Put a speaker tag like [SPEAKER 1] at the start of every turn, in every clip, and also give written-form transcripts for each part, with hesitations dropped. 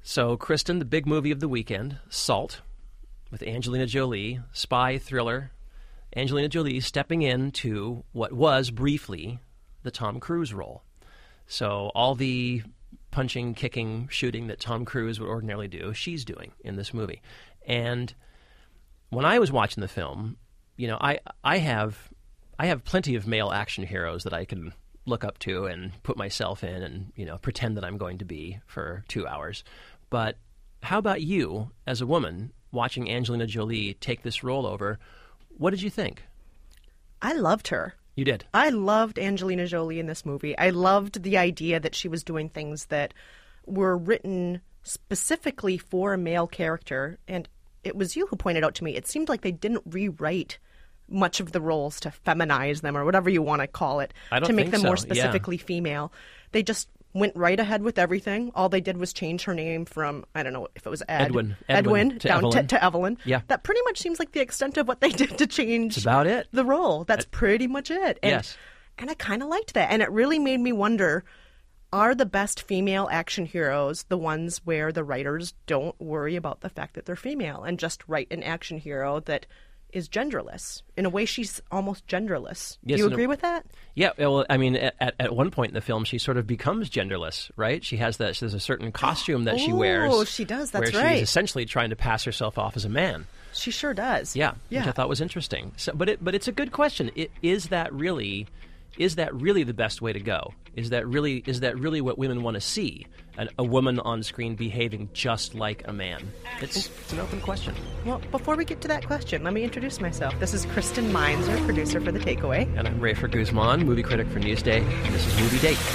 [SPEAKER 1] So, Kristen, the big movie of the weekend, Salt, with Angelina Jolie, spy thriller. Angelina Jolie stepping into what was, briefly, the Tom Cruise role. So all the punching, kicking, shooting that Tom Cruise would ordinarily do, she's doing in this movie. And when I was watching the film, you know, I have plenty of male action heroes that I can look up to and put myself in and, you know, pretend that I'm going to be for 2 hours. But how about you, as a woman, watching Angelina Jolie take this role over? What did you think?
[SPEAKER 2] I loved her.
[SPEAKER 1] You did?
[SPEAKER 2] I loved Angelina Jolie in this movie. I loved the idea that she was doing things that were written specifically for a male character. And it was you who pointed out to me, it seemed like they didn't rewrite much of the roles to feminize them or whatever you want to call it, to make them more specifically female. They just went right ahead with everything. All they did was change her name from, I don't know if it was Edwin
[SPEAKER 1] to
[SPEAKER 2] down
[SPEAKER 1] Evelyn.
[SPEAKER 2] To Evelyn.
[SPEAKER 1] Yeah.
[SPEAKER 2] That pretty much seems like the extent of what they did to change
[SPEAKER 1] That's about it.
[SPEAKER 2] the role. That's pretty much it. And,
[SPEAKER 1] yes.
[SPEAKER 2] And I kind of liked that. And it really made me wonder, are the best female action heroes the ones where the writers don't worry about the fact that they're female and just write an action hero that is genderless? In a way, she's almost genderless.
[SPEAKER 1] Yes,
[SPEAKER 2] Do you agree with that?
[SPEAKER 1] Yeah, well, I mean, at one point in the film, she sort of becomes genderless, right? There's a certain costume that she wears.
[SPEAKER 2] Oh, she does, that's
[SPEAKER 1] where
[SPEAKER 2] right.
[SPEAKER 1] she's essentially trying to pass herself off as a man.
[SPEAKER 2] She sure does.
[SPEAKER 1] Yeah, which I thought was interesting. So, but it's a good question. Is that really the best way to go? Is that really what women want to see? A woman on screen behaving just like a man? It's an open question.
[SPEAKER 2] Well, before we get to that question, let me introduce myself. This is Kristen Meinzer, producer for The Takeaway.
[SPEAKER 1] And I'm Rafer Guzman, movie critic for Newsday. And this is Movie Date.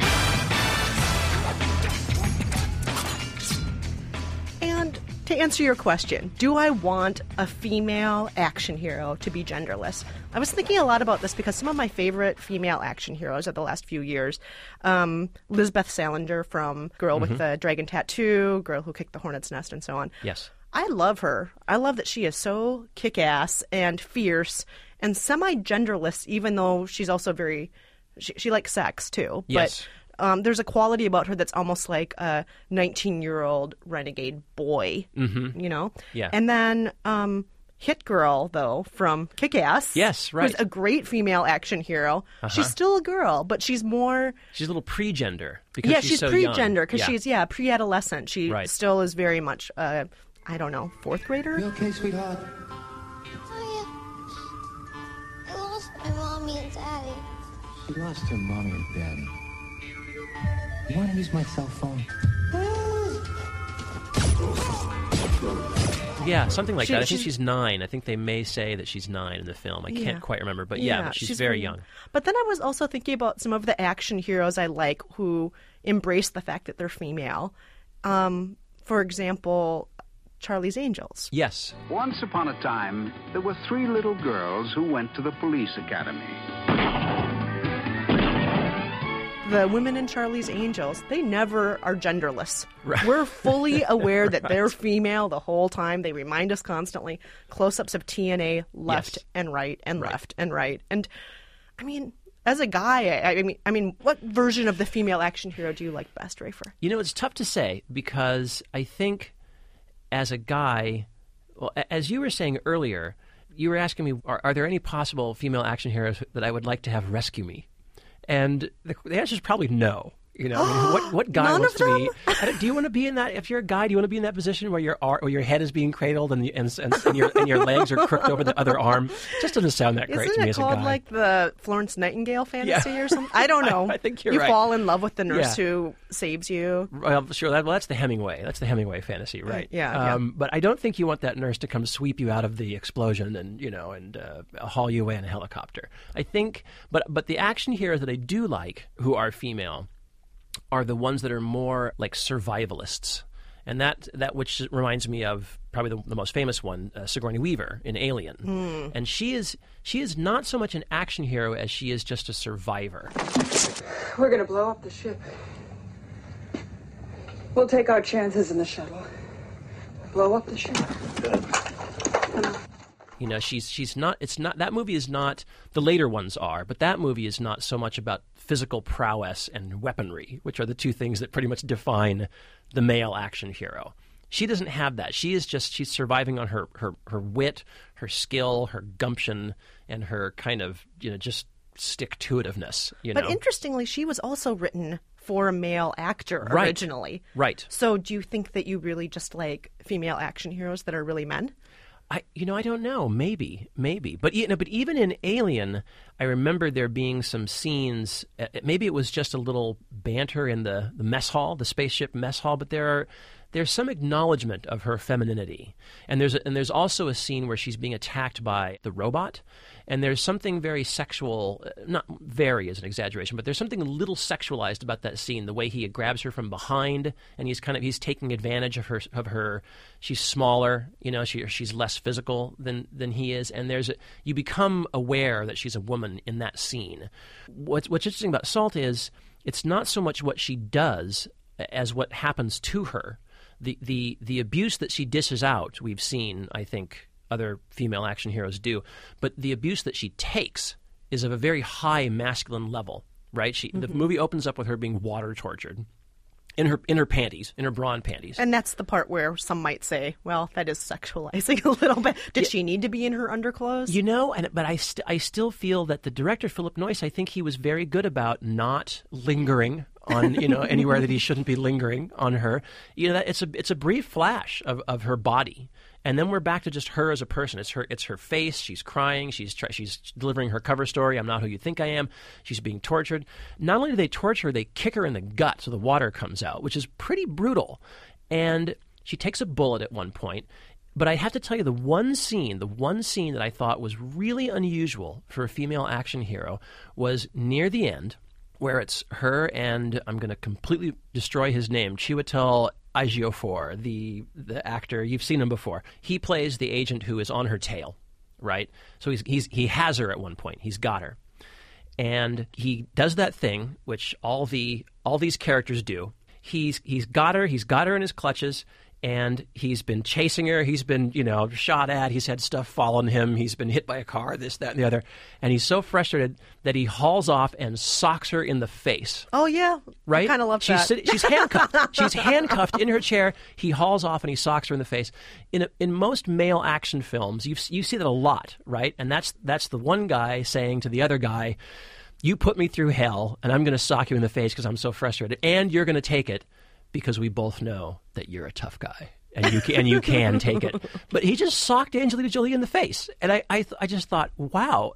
[SPEAKER 2] And to answer your question, do I want a female action hero to be genderless? I was thinking a lot about this because some of my favorite female action heroes of the last few years, Lisbeth Salander from Girl with the Dragon Tattoo, Girl Who Kicked the Hornet's Nest, and so on.
[SPEAKER 1] Yes.
[SPEAKER 2] I love her. I love that she is so kick-ass and fierce and semi-genderless, even though she's also very... She likes sex, too.
[SPEAKER 1] Yes.
[SPEAKER 2] But there's a quality about her that's almost like a 19-year-old renegade boy, you know?
[SPEAKER 1] Yeah.
[SPEAKER 2] And then Hit Girl, though, from Kick-Ass.
[SPEAKER 1] Yes, right.
[SPEAKER 2] Who's a great female action hero. She's still a girl, but she's more...
[SPEAKER 1] She's a little pre-gender because
[SPEAKER 2] Yeah,
[SPEAKER 1] she's
[SPEAKER 2] she's
[SPEAKER 1] so
[SPEAKER 2] pre-gender because
[SPEAKER 1] young.
[SPEAKER 2] she's, pre-adolescent. She
[SPEAKER 1] Right.
[SPEAKER 2] still is very much, I don't know, fourth grader?
[SPEAKER 3] You okay, sweetheart?
[SPEAKER 4] Oh, yeah. I lost my mommy and daddy.
[SPEAKER 3] She lost her mommy and daddy. You want to use my cell phone?
[SPEAKER 1] Yeah, something like that. I think
[SPEAKER 2] she's-
[SPEAKER 1] she's 9. I think they may say that she's 9 in the film. I can't quite remember, but but she's very young.
[SPEAKER 2] But then I was also thinking about some of the action heroes I like who embrace the fact that they're female. For example, Charlie's Angels.
[SPEAKER 1] Yes.
[SPEAKER 5] Once upon a time, there were 3 little girls who went to the police academy.
[SPEAKER 2] The women in Charlie's Angels, they never are genderless.
[SPEAKER 1] Right.
[SPEAKER 2] We're fully aware that they're female the whole time. They remind us constantly. Close-ups of TNA left and right and left and right. And, I mean, as a guy, I mean, what version of the female action hero do you like best, Rafer?
[SPEAKER 1] You know, it's tough to say because I think as a guy, well, as you were saying earlier, you were asking me, are there any possible female action heroes that I would like to have rescue me? And the answer is probably no. You know, I mean, what guy
[SPEAKER 2] None
[SPEAKER 1] wants
[SPEAKER 2] of
[SPEAKER 1] to be? Do you want to be in that? If you're a guy, do you want to be in that position where your head is being cradled and your legs are crooked over the other arm? Just doesn't sound that great to me as a guy.
[SPEAKER 2] Isn't it called like the Florence Nightingale fantasy or something? I don't know.
[SPEAKER 1] I think you're
[SPEAKER 2] you
[SPEAKER 1] right.
[SPEAKER 2] You fall in love with the nurse who saves you.
[SPEAKER 1] Well, sure. That's the Hemingway. That's the Hemingway fantasy, right?
[SPEAKER 2] Yeah.
[SPEAKER 1] But I don't think you want that nurse to come sweep you out of the explosion and haul you away in a helicopter. I think, but the action heroes that I do like who are female are the ones that are more like survivalists. And that which reminds me of probably the most famous one, Sigourney Weaver in Alien. And she is not so much an action hero as she is just a survivor.
[SPEAKER 6] We're gonna blow up the ship. We'll take our chances in the shuttle. Blow up the ship. Come on.
[SPEAKER 1] You know, she's not. It's not that movie is not. The later ones are, but that movie is not so much about physical prowess and weaponry, which are the two things that pretty much define the male action hero. She doesn't have that. She's surviving on her wit, her skill, her gumption, and her kind of, you know, just stick-to-itiveness.
[SPEAKER 2] But interestingly, she was also written for a male actor originally.
[SPEAKER 1] Right.
[SPEAKER 2] So do you think that you really just like female action heroes that are really men?
[SPEAKER 1] I don't know. Maybe. But even in Alien, I remember there being some scenes. Maybe it was just a little banter in the mess hall, the spaceship mess hall. But there's some acknowledgement of her femininity, and there's also a scene where she's being attacked by the robot, and there's something very sexual. Not very is an exaggeration, but there's something a little sexualized about that scene. The way he grabs her from behind, and he's taking advantage of her. She's smaller, you know. She's less physical than he is, and you become aware that she's a woman in that scene. What's interesting about Salt is it's not so much what she does as what happens to her. The abuse that she dishes out, we've seen, I think, other female action heroes do, but the abuse that she takes is of a very high masculine level, right? The movie opens up with her being water tortured in her panties, in her bra and panties.
[SPEAKER 2] And that's the part where some might say, well, that is sexualizing a little bit. Did she need to be in her underclothes? You know,
[SPEAKER 1] but I still feel that the director, Philip Noyce, I think he was very good about not lingering on, you know, anywhere that he shouldn't be lingering on her. You know, it's a brief flash of her body, and then we're back to just her as a person. It's her face. She's crying. She's delivering her cover story. I'm not who you think I am. She's being tortured. Not only do they torture her, they kick her in the gut so the water comes out, which is pretty brutal. And she takes a bullet at one point. But I have to tell you, the one scene that I thought was really unusual for a female action hero was near the end, where it's her and, I'm going to completely destroy his name, Chiwetel Ejiofor, the actor. You've seen him before. He plays the agent who is on her tail, right? So he has her at one point. He's got her. And he does that thing, which all these characters do. He's got her in his clutches, and he's been chasing her. He's been, you know, shot at. He's had stuff fall on him. He's been hit by a car, this, that, and the other. And he's so frustrated that he hauls off and socks her in the face.
[SPEAKER 2] Oh, yeah.
[SPEAKER 1] Right?
[SPEAKER 2] I kind of love that.
[SPEAKER 1] She's handcuffed. She's handcuffed in her chair. He hauls off and he socks her in the face. In most male action films, you see that a lot, right? And that's the one guy saying to the other guy, you put me through hell, and I'm going to sock you in the face because I'm so frustrated. And you're going to take it, because we both know that you're a tough guy and you can take it. But he just socked Angelina Jolie in the face. And I just thought, wow,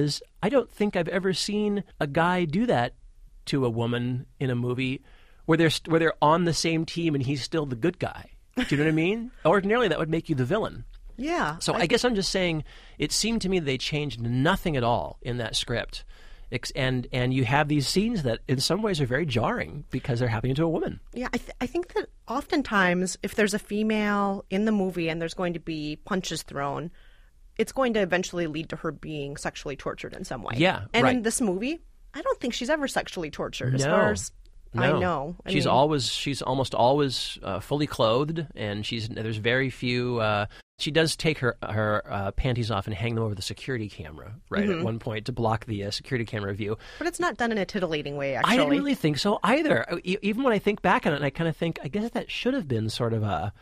[SPEAKER 1] I don't think I've ever seen a guy do that to a woman in a movie where they're on the same team and he's still the good guy. Do you know what I mean? Ordinarily, that would make you the villain.
[SPEAKER 2] Yeah.
[SPEAKER 1] So I guess I'm just saying it seemed to me that they changed nothing at all in that script. And you have these scenes that in some ways are very jarring because they're happening to a woman.
[SPEAKER 2] Yeah, I think that oftentimes if there's a female in the movie and there's going to be punches thrown, it's going to eventually lead to her being sexually tortured in some way.
[SPEAKER 1] Yeah,
[SPEAKER 2] and
[SPEAKER 1] right.
[SPEAKER 2] in this movie, I don't think she's ever sexually tortured as far as I know.
[SPEAKER 1] She's almost always fully clothed, and there's very few. She does take her panties off and hang them over the security camera, right, at one point to block the security camera view.
[SPEAKER 2] But it's not done in a titillating way, actually.
[SPEAKER 1] I didn't really think so either. Even when I think back on it, I kind of think, I guess that should have been sort of a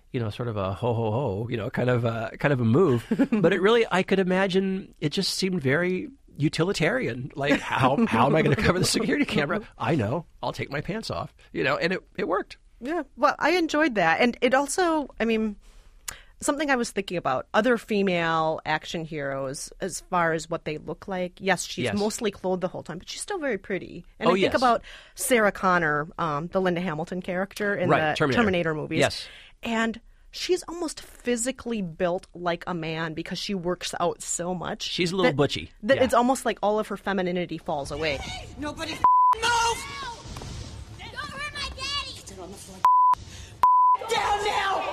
[SPEAKER 1] ho ho ho, kind of a move. But it really, I could imagine, it just seemed very utilitarian. Like, how am I going to cover the security camera? I know, I'll take my pants off, and it worked.
[SPEAKER 2] Yeah, well, I enjoyed that, and it also, I mean, something I was thinking about, other female action heroes, as far as what they look like. Yes, she's mostly clothed the whole time, but she's still very pretty. And I think about Sarah Connor, the Linda Hamilton character in the Terminator movies.
[SPEAKER 1] Yes.
[SPEAKER 2] And she's almost physically built like a man because she works out so much.
[SPEAKER 1] She's a little butchy.
[SPEAKER 2] It's almost like all of her femininity falls away.
[SPEAKER 7] Nobody move!
[SPEAKER 4] Don't hurt my daddy!
[SPEAKER 7] Get on the floor. Down now!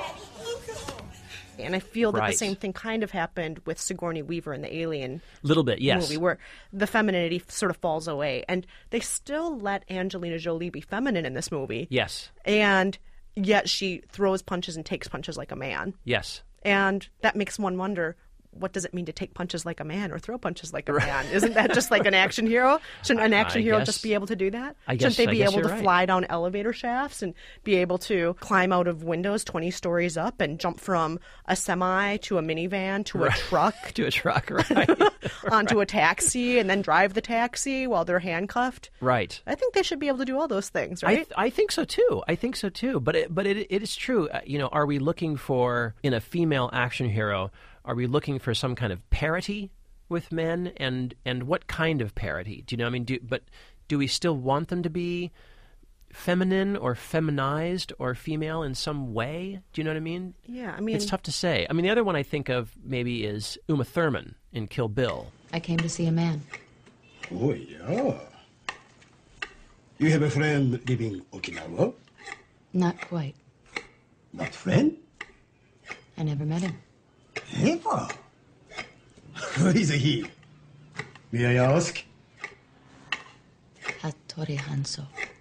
[SPEAKER 2] And I feel that the same thing kind of happened with Sigourney Weaver in the Alien movie, where the femininity sort of falls away. And they still let Angelina Jolie be feminine in this movie.
[SPEAKER 1] Yes.
[SPEAKER 2] And yet she throws punches and takes punches like a man.
[SPEAKER 1] Yes.
[SPEAKER 2] And that makes one wonder, what does it mean to take punches like a man or throw punches like a man? Isn't that just like an action hero? Shouldn't an action hero just be able to do that? Shouldn't they be able to fly down elevator shafts and be able to climb out of windows 20 stories up and jump from a semi to a minivan to a truck?
[SPEAKER 1] To a truck, right.
[SPEAKER 2] Onto a taxi and then drive the taxi while they're handcuffed?
[SPEAKER 1] Right.
[SPEAKER 2] I think they should be able to do all those things, right?
[SPEAKER 1] I think so too. But it is true. Are we looking for, in a female action hero, are we looking for some kind of parity with men, and what kind of parity? Do you know? I mean, do we still want them to be feminine or feminized or female in some way? Do you know what I mean?
[SPEAKER 2] Yeah, I mean,
[SPEAKER 1] it's tough to say. I mean, the other one I think of maybe is Uma Thurman in Kill Bill.
[SPEAKER 8] I came to see a man.
[SPEAKER 9] Oh, yeah. You have a friend living Okinawa?
[SPEAKER 8] Not quite.
[SPEAKER 9] Not friend?
[SPEAKER 8] I never met him.
[SPEAKER 9] Never? Who is he? May I ask?
[SPEAKER 8] Hattori Hanzo.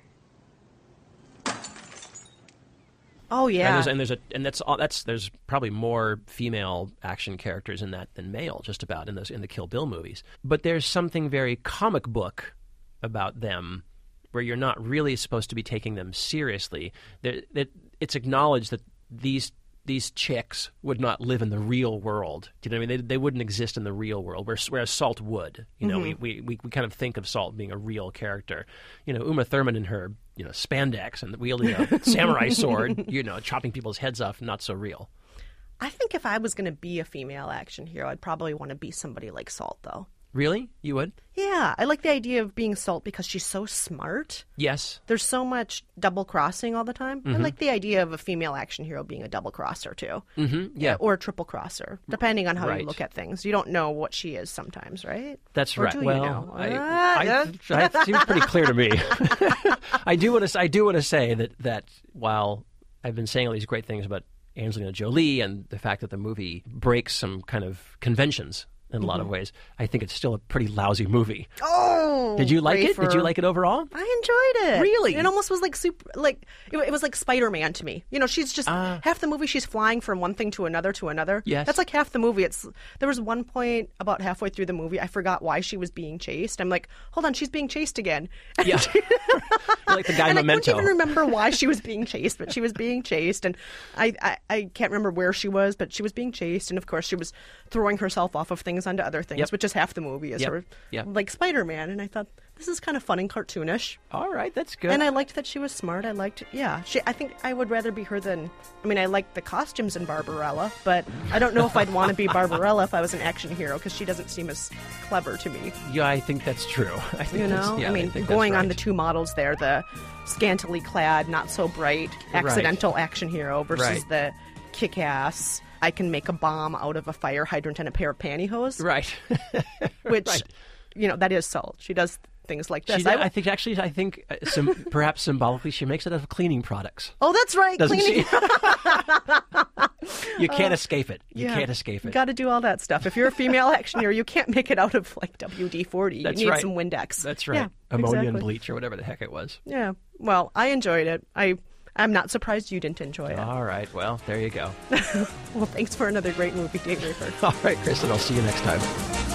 [SPEAKER 2] Oh yeah,
[SPEAKER 1] there's probably more female action characters in that than male, just about in the Kill Bill movies. But there's something very comic book about them, where you're not really supposed to be taking them seriously. It's acknowledged that these chicks would not live in the real world. Do you know what I mean? They wouldn't exist in the real world, whereas Salt would. You know, we kind of think of Salt being a real character. You know, Uma Thurman in her spandex and wielding a samurai sword, chopping people's heads off, not so real.
[SPEAKER 2] I think if I was going to be a female action hero, I'd probably want to be somebody like Salt, though.
[SPEAKER 1] Really? You would?
[SPEAKER 2] Yeah, I like the idea of being Salt because she's so smart.
[SPEAKER 1] Yes.
[SPEAKER 2] There's so much double crossing all the time. I like the idea of a female action hero being a double crosser too.
[SPEAKER 1] Yeah.
[SPEAKER 2] Or a triple crosser, depending on how you look at things. You don't know what she is sometimes, right?
[SPEAKER 1] That's
[SPEAKER 2] or
[SPEAKER 1] right.
[SPEAKER 2] Do
[SPEAKER 1] well,
[SPEAKER 2] you know?
[SPEAKER 1] it seems pretty clear to me. I do want to say that while I've been saying all these great things about Angelina Jolie and the fact that the movie breaks some kind of conventions in a lot of ways, I think it's still a pretty lousy movie.
[SPEAKER 2] Oh,
[SPEAKER 1] did you like it? Did you like it overall?
[SPEAKER 2] I enjoyed it.
[SPEAKER 1] Really?
[SPEAKER 2] It almost was like it was like Spider-Man to me. She's just half the movie she's flying from one thing to another.
[SPEAKER 1] Yes.
[SPEAKER 2] That's like half the movie. There was one point about halfway through the movie I forgot why she was being chased. I'm like, hold on, she's being chased again.
[SPEAKER 1] Yeah. Like the guy in Memento.
[SPEAKER 2] I couldn't even remember why she was being chased, but she was being chased, and I can't remember where she was, but she was being chased, and of course she was throwing herself off of things onto other things, which is half the movie, is her like Spider-Man, and I thought this is kind of fun and cartoonish.
[SPEAKER 1] All right, that's good.
[SPEAKER 2] And I liked that she was smart. I think I would rather be her than, I liked the costumes in Barbarella, but I don't know if I'd want to be Barbarella if I was an action hero, because she doesn't seem as clever to me.
[SPEAKER 1] Yeah, I think that's true.
[SPEAKER 2] Going on the two models there, the scantily clad, not so bright, accidental action hero versus the kick-ass, I can make a bomb out of a fire hydrant and a pair of pantyhose.
[SPEAKER 1] Right.
[SPEAKER 2] Which, that is Salt. She does things like this.
[SPEAKER 1] I think perhaps symbolically she makes it out of cleaning products.
[SPEAKER 2] Oh, that's right.
[SPEAKER 1] Doesn't she? You can't escape it. You can't escape it.
[SPEAKER 2] Got to do all that stuff. If you're a female action hero, you can't make it out of like WD-40.
[SPEAKER 1] That's
[SPEAKER 2] you need
[SPEAKER 1] right.
[SPEAKER 2] some Windex.
[SPEAKER 1] That's right.
[SPEAKER 2] Yeah,
[SPEAKER 1] Ammonia and bleach or whatever the heck it was.
[SPEAKER 2] Yeah. Well, I enjoyed it. I'm not surprised you didn't enjoy it.
[SPEAKER 1] All right. Well, there you go.
[SPEAKER 2] Well, thanks for another great movie, Dave Rayford.
[SPEAKER 1] All right, Kristen. I'll see you next time.